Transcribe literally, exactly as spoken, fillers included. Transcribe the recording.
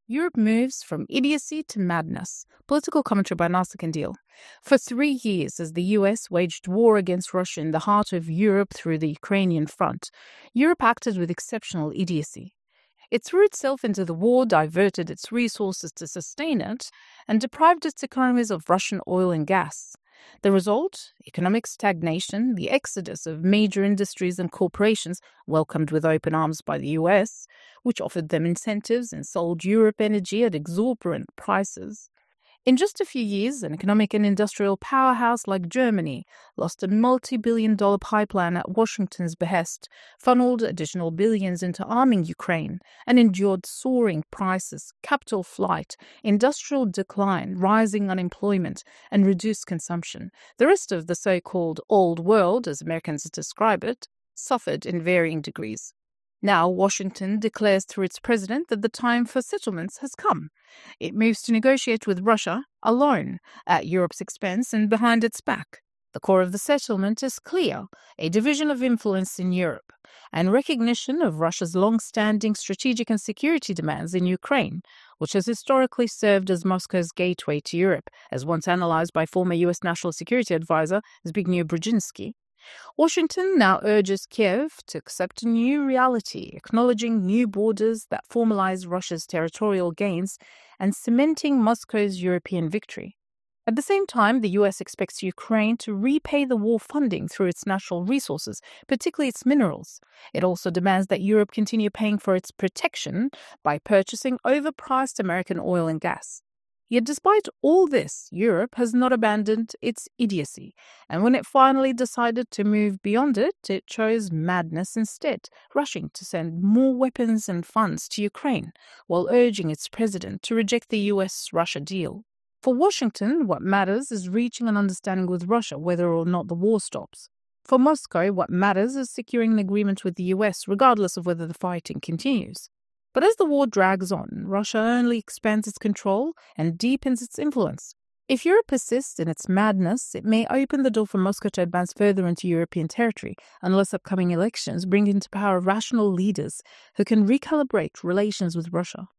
Europe moves from idiocy to madness. Political commentary by Nasser Kandil. For three years, as the U S waged war against Russia in the heart of Europe through the Ukrainian front, Europe acted with exceptional idiocy. It threw itself into the war, diverted its resources to sustain it, and deprived its economies of Russian oil and gas. The result? Economic stagnation, the exodus of major industries and corporations, welcomed with open arms by the U S, which offered them incentives and sold Europe energy at exorbitant prices. In just a few years, an economic and industrial powerhouse like Germany lost a multi-billion dollar pipeline at Washington's behest, funneled additional billions into arming Ukraine, and endured soaring prices, capital flight, industrial decline, rising unemployment, and reduced consumption. The rest of the so-called old world, as Americans describe it, suffered in varying degrees. Now, Washington declares through its president that the time for settlements has come. It moves to negotiate with Russia alone, at Europe's expense and behind its back. The core of the settlement is clear: a division of influence in Europe, and recognition of Russia's long-standing strategic and security demands in Ukraine, which has historically served as Moscow's gateway to Europe, as once analyzed by former U S National Security Advisor Zbigniew Brzezinski. Washington now urges Kiev to accept a new reality, acknowledging new borders that formalize Russia's territorial gains and cementing Moscow's European victory. At the same time, the U S expects Ukraine to repay the war funding through its natural resources, particularly its minerals. It also demands that Europe continue paying for its protection by purchasing overpriced American oil and gas. Yet despite all this, Europe has not abandoned its idiocy, and when it finally decided to move beyond it, it chose madness instead, rushing to send more weapons and funds to Ukraine, while urging its president to reject the U S-Russia deal. For Washington, what matters is reaching an understanding with Russia whether or not the war stops. For Moscow, what matters is securing an agreement with the U S, regardless of whether the fighting continues. But as the war drags on, Russia only expands its control and deepens its influence. If Europe persists in its madness, it may open the door for Moscow to advance further into European territory, unless upcoming elections bring into power rational leaders who can recalibrate relations with Russia.